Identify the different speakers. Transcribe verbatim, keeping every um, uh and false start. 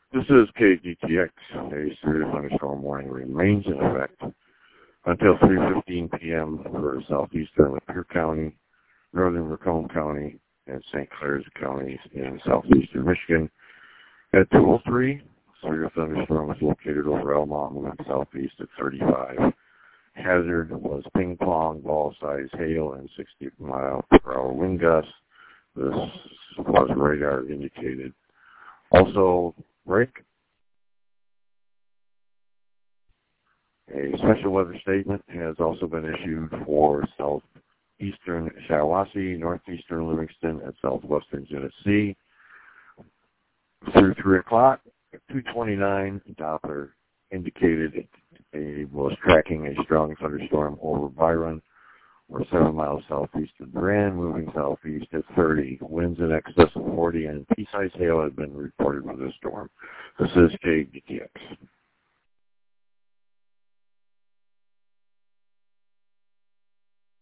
Speaker 1: This is K D T X. A severe thunderstorm warning remains in effect until three fifteen p.m. for southeastern Lapeer County, northern Macomb County, and Saint Clairs counties in southeastern Michigan. At two oh three, severe thunderstorm is located over Elm Mountain southeast at thirty-five. Hazard was ping pong ball size hail and sixty mile per hour wind gusts. This was radar indicated. Also, break. A special weather statement has also been issued for southeastern Shiawassee, northeastern Livingston, and southwestern Genesee. Through three o'clock, two twenty-nine, Doppler indicated it was tracking a strong thunderstorm over Byron, or seven miles southeast of Duran, moving southeast at thirty. Winds in excess of forty and pea-sized hail have been reported with this storm. This is K D T X.